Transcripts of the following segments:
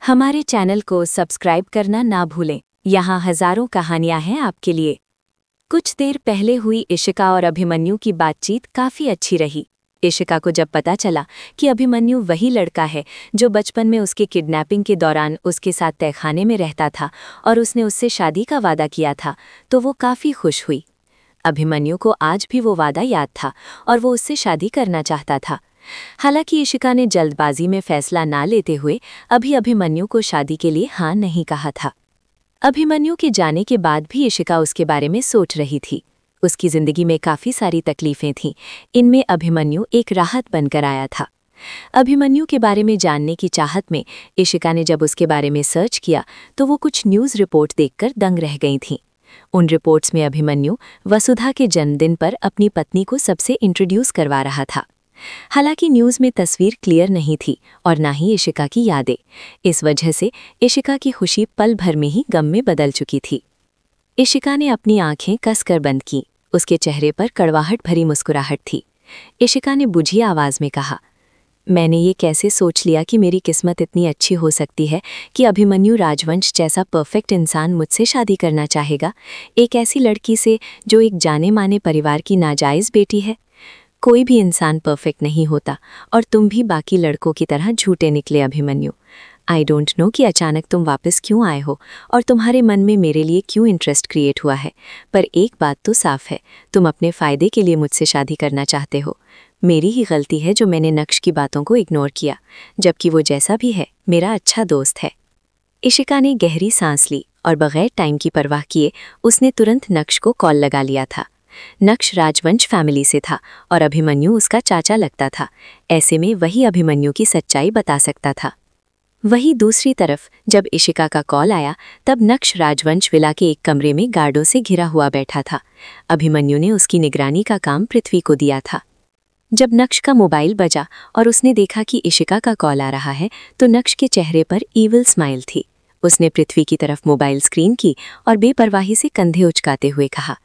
हमारे चैनल को सब्सक्राइब करना ना भूलें। यहाँ हजारों कहानियां हैं आपके लिए। कुछ देर पहले हुई इशिका और अभिमन्यु की बातचीत काफी अच्छी रही। इशिका को जब पता चला कि अभिमन्यु वही लड़का है जो बचपन में उसके किडनैपिंग के दौरान उसके साथ तहखाने में रहता था और उसने उससे शादी का वादा किया था, तो वो काफी खुश हुई। अभिमन्यु को आज भी वो वादा याद था और वो उससे शादी करना चाहता था। हालांकि इशिका ने जल्दबाजी में फैसला ना लेते हुए अभी अभिमन्यु को शादी के लिए हाँ नहीं कहा था। अभिमन्यु के जाने के बाद भी इशिका उसके बारे में सोच रही थी। उसकी जिंदगी में काफी सारी तकलीफें थीं, इनमें अभिमन्यु एक राहत बनकर आया था। अभिमन्यु के बारे में जानने की चाहत में इशिका ने जब उसके बारे में सर्च किया तो वो कुछ न्यूज़ रिपोर्ट देखकर दंग रह गई थीं। उन रिपोर्ट्स में अभिमन्यु वसुधा के जन्मदिन पर अपनी पत्नी को सबसे इंट्रोड्यूस करवा रहा था। हालांकि न्यूज़ में तस्वीर क्लियर नहीं थी और ना ही इशिका की यादें। इस वजह से इशिका की खुशी पल भर में ही गम में बदल चुकी थी। इशिका ने अपनी आंखें कसकर बंद की। उसके चेहरे पर कड़वाहट भरी मुस्कुराहट थी। इशिका ने बुझी आवाज़ में कहा, मैंने ये कैसे सोच लिया कि मेरी किस्मत इतनी अच्छी हो सकती है कि अभिमन्यु राजवंश जैसा परफेक्ट इंसान मुझसे शादी करना चाहेगा, एक ऐसी लड़की से जो एक जाने माने परिवार की नाजायज़ बेटी है। कोई भी इंसान परफेक्ट नहीं होता और तुम भी बाकी लड़कों की तरह झूठे निकले अभिमन्यु। आई डोंट नो कि अचानक तुम वापस क्यों आए हो और तुम्हारे मन में मेरे लिए क्यों इंटरेस्ट क्रिएट हुआ है, पर एक बात तो साफ है, तुम अपने फ़ायदे के लिए मुझसे शादी करना चाहते हो। मेरी ही गलती है जो मैंने नक्श की बातों को इग्नोर किया, जबकि वो जैसा भी है मेरा अच्छा दोस्त है। इशिका ने गहरी सांस ली और बगैर टाइम की परवाह किए उसने तुरंत नक्श को कॉल लगा लिया था। नक्श राजवंश फैमिली से था और अभिमन्यु उसका चाचा लगता था। ऐसे में वही अभिमन्यु की सच्चाई बता सकता था। वहीं दूसरी तरफ जब इशिका का कॉल आया तब नक्श राजवंश विला के एक कमरे में गार्डों से घिरा हुआ बैठा था। अभिमन्यु ने उसकी निगरानी का काम पृथ्वी को दिया था। जब नक्श का मोबाइल बजा और उसने देखा कि इशिका का कॉल आ रहा है तो नक्श के चेहरे पर ईविल स्माइल थी। उसने पृथ्वी की तरफ मोबाइल स्क्रीन की और बेपरवाही से कंधे उचकाते हुए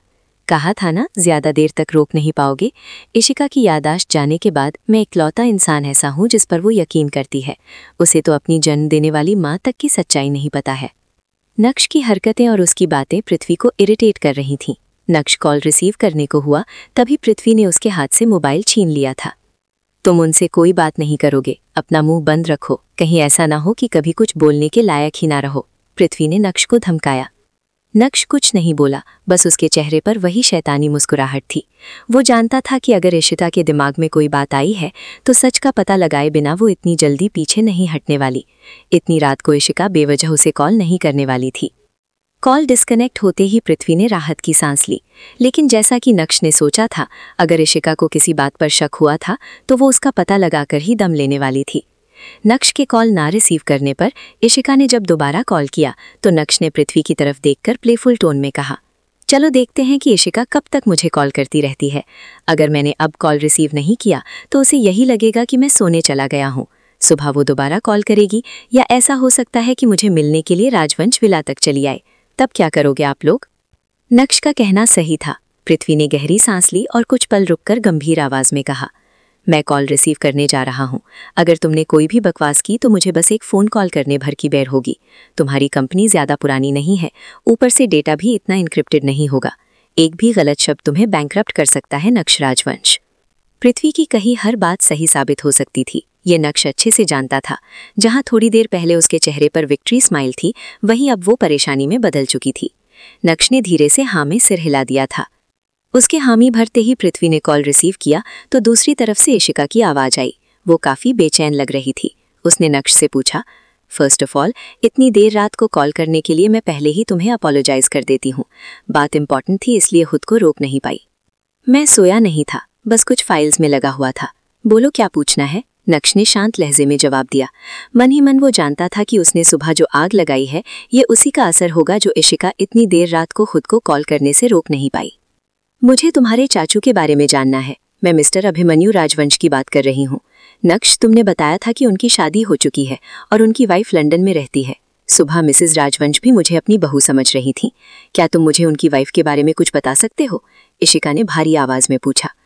कहा था ना, ज्यादा देर तक रोक नहीं पाओगे। इशिका की यादाश्त जाने के बाद मैं इकलौता इंसान ऐसा हूँ जिस पर वो यकीन करती है। उसे तो अपनी जन्म देने वाली माँ तक की सच्चाई नहीं पता है। नक्श की हरकतें और उसकी बातें पृथ्वी को इरिटेट कर रही थीं। नक्श कॉल रिसीव करने को हुआ तभी पृथ्वी ने उसके हाथ से मोबाइल छीन लिया था। तुम उनसे कोई बात नहीं करोगे, अपना मुंह बंद रखो, कहीं ऐसा ना हो कि कभी कुछ बोलने के लायक ही ना रहो, पृथ्वी ने नक्श को धमकाया। नक्श कुछ नहीं बोला, बस उसके चेहरे पर वही शैतानी मुस्कुराहट थी। वो जानता था कि अगर इशिका के दिमाग में कोई बात आई है तो सच का पता लगाए बिना वो इतनी जल्दी पीछे नहीं हटने वाली। इतनी रात को इशिका बेवजह उसे कॉल नहीं करने वाली थी। कॉल डिस्कनेक्ट होते ही पृथ्वी ने राहत की सांस ली, लेकिन जैसा कि नक्श ने सोचा था, अगर इशिका को किसी बात पर शक हुआ था तो वो उसका पता लगाकर ही दम लेने वाली थी। नक्श के कॉल ना रिसीव करने पर इशिका ने जब दोबारा कॉल किया तो नक्श ने पृथ्वी की तरफ देखकर प्लेफुल टोन में कहा, चलो देखते हैं कि इशिका कब तक मुझे कॉल करती रहती है। अगर मैंने अब कॉल रिसीव नहीं किया तो उसे यही लगेगा कि मैं सोने चला गया हूँ। सुबह वो दोबारा कॉल करेगी या ऐसा हो सकता है कि मुझे मिलने के लिए राजवंश विला तक चली आए। तब क्या करोगे आप लोग? नक्श का कहना सही था। पृथ्वी ने गहरी सांस ली और कुछ पल रुककर गंभीर आवाज में कहा, मैं कॉल रिसीव करने जा रहा हूँ। अगर तुमने कोई भी बकवास की तो मुझे बस एक फ़ोन कॉल करने भर की बेर होगी। तुम्हारी कंपनी ज़्यादा पुरानी नहीं है, ऊपर से डेटा भी इतना इनक्रिप्टेड नहीं होगा। एक भी गलत शब्द तुम्हें बैंकरप्ट कर सकता है नक्श राजवंश। पृथ्वी की कही हर बात सही साबित हो सकती थी, ये नक्श अच्छे से जानता था। जहाँ थोड़ी देर पहले उसके चेहरे पर विक्ट्री स्माइल थी, वहीं अब वो परेशानी में बदल चुकी थी। नक्श ने धीरे से हाँ में सिर हिला दिया था। उसके हामी भरते ही पृथ्वी ने कॉल रिसीव किया तो दूसरी तरफ से इशिका की आवाज़ आई। वो काफ़ी बेचैन लग रही थी। उसने नक्श से पूछा, फर्स्ट ऑफ ऑल इतनी देर रात को कॉल करने के लिए मैं पहले ही तुम्हें अपोलोजाइज़ कर देती हूँ। बात इंपॉर्टेंट थी इसलिए खुद को रोक नहीं पाई। मैं सोया नहीं था, बस कुछ फाइल्स में लगा हुआ था। बोलो क्या पूछना है? नक्श ने शांत लहजे में जवाब दिया। मन ही मन वो जानता था कि उसने सुबह जो आग लगाई है ये उसी का असर होगा जो इशिका इतनी देर रात को खुद को कॉल करने से रोक नहीं पाई। मुझे तुम्हारे चाचू के बारे में जानना है। मैं मिस्टर अभिमन्यु राजवंश की बात कर रही हूँ। नक्श, तुमने बताया था कि उनकी शादी हो चुकी है और उनकी वाइफ लंदन में रहती है। सुबह मिसेस राजवंश भी मुझे अपनी बहू समझ रही थी। क्या तुम मुझे उनकी वाइफ के बारे में कुछ बता सकते हो? इशिका ने भारी आवाज में पूछा।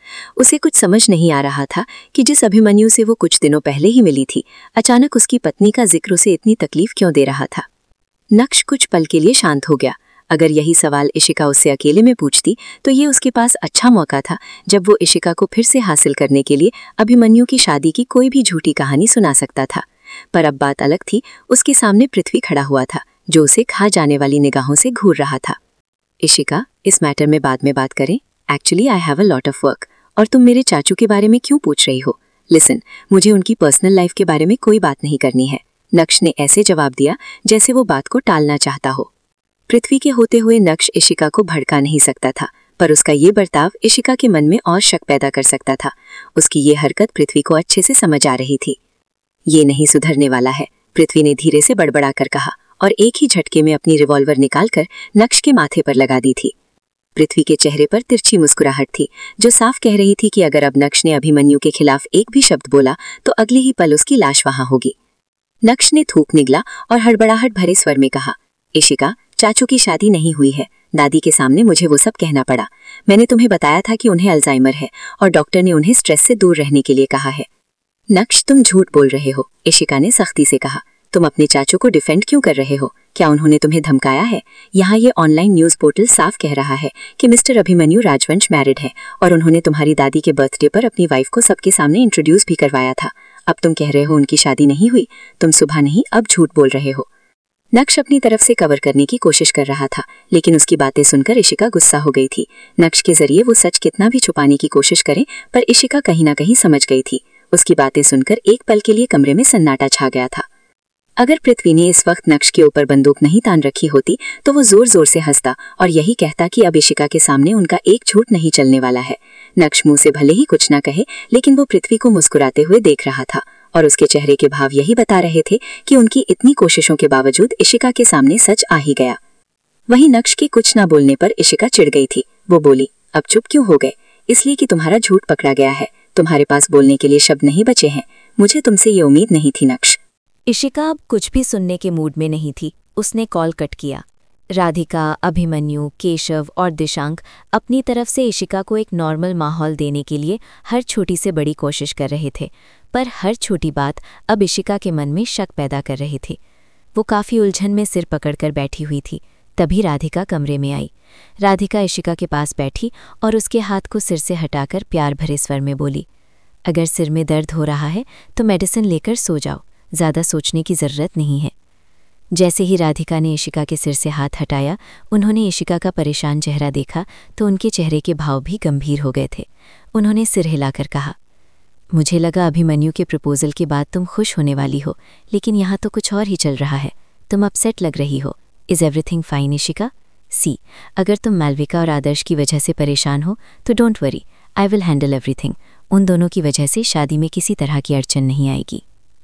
उसे कुछ समझ नहीं आ रहा था कि जिस अभिमन्यु से वो कुछ दिनों पहले ही मिली थी, अचानक उसकी पत्नी का जिक्र उसे इतनी तकलीफ क्यों दे रहा था। नक्श कुछ पल के लिए शांत हो गया। अगर यही सवाल इशिका उससे अकेले में पूछती तो ये उसके पास अच्छा मौका था जब वो इशिका को फिर से हासिल करने के लिए अभिमन्यु की शादी की कोई भी झूठी कहानी सुना सकता था। पर अब बात अलग थी। उसके सामने पृथ्वी खड़ा हुआ था, जो उसे खा जाने वाली निगाहों से घूर रहा था। इशिका, इस मैटर में बाद में बात करें। Actually I have a lot of work. और तुम मेरे चाचू के बारे में क्यों पूछ रही हो? लिसन, मुझे उनकी पर्सनल लाइफ के बारे में कोई बात नहीं करनी है। नक्श ने ऐसे जवाब दिया जैसे वो बात को टालना चाहता हो। पृथ्वी के होते हुए नक्श इशिका को भड़का नहीं सकता था, पर उसका ये बर्ताव इशिका के मन में और शक पैदा कर सकता था। उसकी ये हरकत पृथ्वी को अच्छे से समझ आ रही थी। ये नहीं सुधरने वाला है, पृथ्वी ने धीरे से बड़बड़ा कर कहा और एक ही झटके में अपनी रिवॉल्वर निकालकर नक्श के माथे पर लगा दी थी। पृथ्वी के चेहरे पर तिरछी मुस्कुराहट थी, जो साफ कह रही थी कि अगर अब नक्श ने अभिमन्यु के खिलाफ एक भी शब्द बोला तो अगले ही पल उसकी लाश वहां होगी। नक्श ने थूक निगला और हड़बड़ाहट भरे स्वर में कहा, इशिका, चाचू की शादी नहीं हुई है। दादी के सामने मुझे वो सब कहना पड़ा। मैंने तुम्हें बताया था कि उन्हें अल्जाइमर है और डॉक्टर ने उन्हें स्ट्रेस से दूर रहने के लिए कहा है। नक्श, तुम झूठ बोल रहे हो, इशिका ने सख्ती से कहा। तुम अपने चाचू को डिफेंड क्यों कर रहे हो? क्या उन्होंने तुम्हें धमकाया है? यहाँ ये ऑनलाइन न्यूज पोर्टल साफ कह रहा है कि मिस्टर अभिमन्यु राजवंश मैरिड है और उन्होंने तुम्हारी दादी के बर्थडे पर अपनी वाइफ को सबके सामने इंट्रोड्यूस भी करवाया था। अब तुम कह रहे हो उनकी शादी नहीं हुई। तुम सुबह नहीं, अब झूठ बोल रहे हो। नक्श अपनी तरफ से कवर करने की कोशिश कर रहा था, लेकिन उसकी बातें सुनकर इशिका गुस्सा हो गई थी। नक्श के जरिए वो सच कितना भी छुपाने की कोशिश करे, पर इशिका कहीं ना कहीं समझ गई थी। उसकी बातें सुनकर एक पल के लिए कमरे में सन्नाटा छा गया था। अगर पृथ्वी ने इस वक्त नक्श के ऊपर बंदूक नहीं तान रखी होती तो वो जोर जोर से हंसता और यही कहता कि अब इशिका के सामने उनका एक झूठ नहीं चलने वाला है। नक्श मुंह से भले ही कुछ ना कहे, लेकिन वो पृथ्वी को मुस्कुराते हुए देख रहा था और उसके चेहरे के भाव यही बता रहे थे कि उनकी इतनी कोशिशों के बावजूद इशिका के सामने सच आ ही गया। वहीं नक्श के कुछ ना बोलने पर इशिका चिढ़ गई थी। वो बोली, अब चुप क्यों हो गए? इसलिए कि तुम्हारा झूठ पकड़ा गया है। तुम्हारे पास बोलने के लिए शब्द नहीं बचे हैं। मुझे तुमसे ये उम्मीद नहीं थी नक्श। इशिका अब कुछ भी सुनने के मूड में नहीं थी। उसने कॉल कट किया। राधिका, अभिमन्यु, केशव और दिशांक अपनी तरफ से इशिका को एक नॉर्मल माहौल देने के लिए हर छोटी से बड़ी कोशिश कर रहे थे, पर हर छोटी बात अब इशिका के मन में शक पैदा कर रही थी। वो काफ़ी उलझन में सिर पकड़कर बैठी हुई थी। तभी राधिका कमरे में आई। राधिका इशिका के पास बैठी और उसके हाथ को सिर से हटाकर प्यार भरे स्वर में बोली, अगर सिर में दर्द हो रहा है तो मेडिसिन लेकर सो जाओ, ज़्यादा सोचने की ज़रूरत नहीं है। जैसे ही राधिका ने इशिका के सिर से हाथ हटाया, उन्होंने इशिका का परेशान चेहरा देखा तो उनके चेहरे के भाव भी गंभीर हो गए थे। उन्होंने सिर हिलाकर कहा, मुझे लगा अभिमन्यु के प्रपोजल के बाद तुम खुश होने वाली हो, लेकिन यहाँ तो कुछ और ही चल रहा है। तुम अपसेट लग रही हो। Is everything fine Ishika? See, अगर तुम मालविका और आदर्श की वजह से परेशान हो तो don't worry, I will handle everything. उन दोनों की वजह से शादी में किसी तरह की अड़चन नहीं आएगी।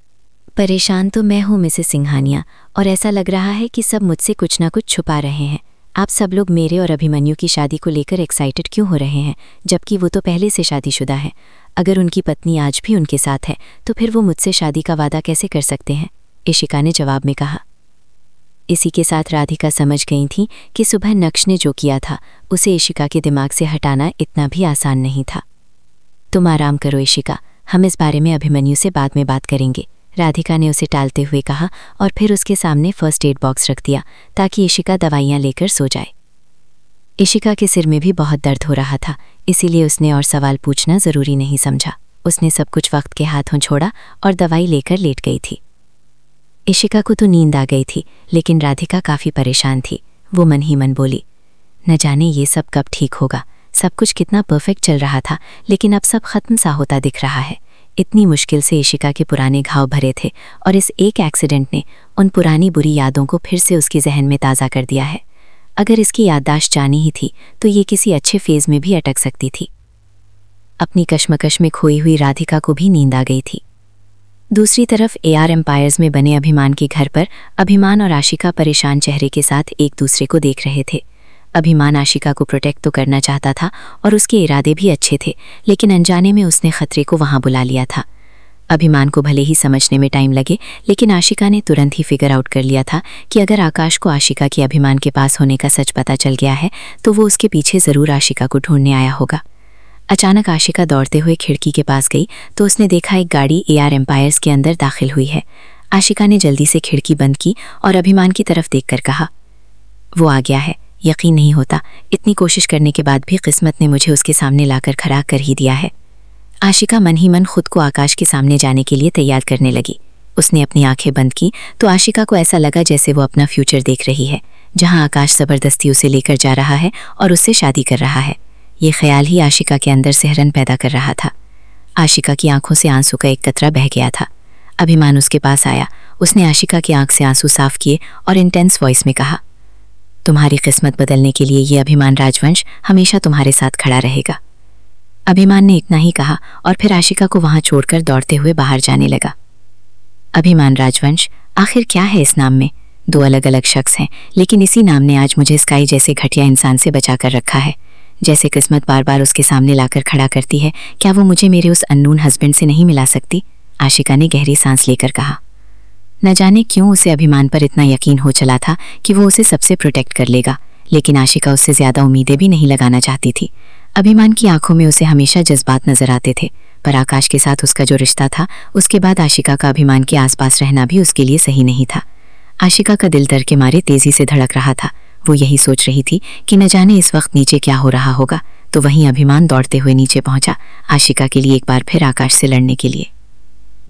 परेशान तो मैं हूँ मिसेस सिंघानिया, और ऐसा लग रहा है कि सब मुझसे कुछ ना कुछ छुपा रहे हैं। आप सब लोग मेरे और अभिमन्यु की शादी को लेकर एक्साइटेड क्यों हो रहे हैं, जबकि वो तो पहले से शादीशुदा है। अगर उनकी पत्नी आज भी उनके साथ है तो फिर वो मुझसे शादी का वादा कैसे कर सकते हैं? इशिका ने जवाब में कहा। इसी के साथ राधिका समझ गई थी कि सुबह नक्श ने जो किया था उसे इशिका के दिमाग से हटाना इतना भी आसान नहीं था। तुम आराम करो इशिका, हम इस बारे में अभिमन्यु से बाद में बात करेंगे, राधिका ने उसे टालते हुए कहा और फिर उसके सामने फर्स्ट एड बॉक्स रख दिया ताकि इशिका दवाइयाँ लेकर सो जाए। इशिका के सिर में भी बहुत दर्द हो रहा था, इसीलिए उसने और सवाल पूछना ज़रूरी नहीं समझा। उसने सब कुछ वक्त के हाथों छोड़ा और दवाई लेकर लेट गई थी। इशिका को तो नींद आ गई थी, लेकिन राधिका काफ़ी परेशान थी। वो मन ही मन बोली, न जाने ये सब कब ठीक होगा। सब कुछ कितना परफेक्ट चल रहा था, लेकिन अब सब खत्म सा होता दिख रहा है। इतनी मुश्किल से इशिका के पुराने घाव भरे थे और इस एक एक्सीडेंट ने उन पुरानी बुरी यादों को फिर से उसके जहन में ताज़ा कर दिया है। अगर इसकी याददाश्त जानी ही थी तो ये किसी अच्छे फेज़ में भी अटक सकती थी। अपनी कश्मकश में खोई हुई राधिका को भी नींद आ गई थी। दूसरी तरफ AR एम्पायर्स में बने अभिमान के घर पर अभिमान और आशिका परेशान चेहरे के साथ एक दूसरे को देख रहे थे। अभिमान आशिका को प्रोटेक्ट तो करना चाहता था और उसके इरादे भी अच्छे थे, लेकिन अनजाने में उसने खतरे को वहां बुला लिया था। अभिमान को भले ही समझने में टाइम लगे, लेकिन आशिका ने तुरंत ही फिगर आउट कर लिया था कि अगर आकाश को आशिका के अभिमान के पास होने का सच पता चल गया है तो वो उसके पीछे ज़रूर आशिका को ढूंढने आया होगा। अचानक आशिका दौड़ते हुए खिड़की के पास गई तो उसने देखा एक गाड़ी AR एम्पायर्स के अंदर दाखिल हुई है। आशिका ने जल्दी से खिड़की बंद की और अभिमान की तरफ देखकर कहा, वो आ गया है। यकीन नहीं होता, इतनी कोशिश करने के बाद भी किस्मत ने मुझे उसके सामने लाकर खड़ा कर ही दिया है। आशिका मन ही मन खुद को आकाश के सामने जाने के लिए तैयार करने लगी। उसने अपनी आंखें बंद की तो आशिका को ऐसा लगा जैसे वो अपना फ्यूचर देख रही है, जहां आकाश ज़बरदस्ती उसे लेकर जा रहा है और उससे शादी कर रहा है। ये ख्याल ही आशिका के अंदर सिहरन पैदा कर रहा था। आशिका की आंखों से आंसू का एक कतरा बह गया था। अभिमान उसके पास आया। उसने आशिका की आंख से आंसू साफ किए और इंटेंस वॉइस में कहा, तुम्हारी किस्मत बदलने के लिए ये अभिमान राजवंश हमेशा तुम्हारे साथ खड़ा रहेगा। अभिमान ने इतना ही कहा और फिर आशिका को वहां छोड़कर दौड़ते हुए बाहर जाने लगा। अभिमान राजवंश, आखिर क्या है इस नाम में? दो अलग अलग शख्स हैं, लेकिन इसी नाम ने आज मुझे स्काई जैसे घटिया इंसान से बचा कर रखा है। जैसे किस्मत बार बार उसके सामने लाकर खड़ा करती है, क्या वो मुझे मेरे उस अननोन हस्बैंड से नहीं मिला सकती? आशिका ने गहरी सांस लेकर कहा। न जाने क्यों उसे अभिमान पर इतना यकीन हो चला था कि वो उसे सबसे प्रोटेक्ट कर लेगा, लेकिन आशिका उससे ज़्यादा उम्मीदें भी नहीं लगाना चाहती थी। अभिमान की आंखों में उसे हमेशा जज्बात नजर आते थे, पर आकाश के साथ उसका जो रिश्ता था, उसके बाद आशिका का अभिमान के आसपास रहना भी उसके लिए सही नहीं था। आशिका का दिल डर के मारे तेजी से धड़क रहा था। वो यही सोच रही थी कि न जाने इस वक्त नीचे क्या हो रहा होगा। तो वहीं अभिमान दौड़ते हुए नीचे पहुंचा, आशिका के लिए एक बार फिर आकाश से लड़ने के लिए।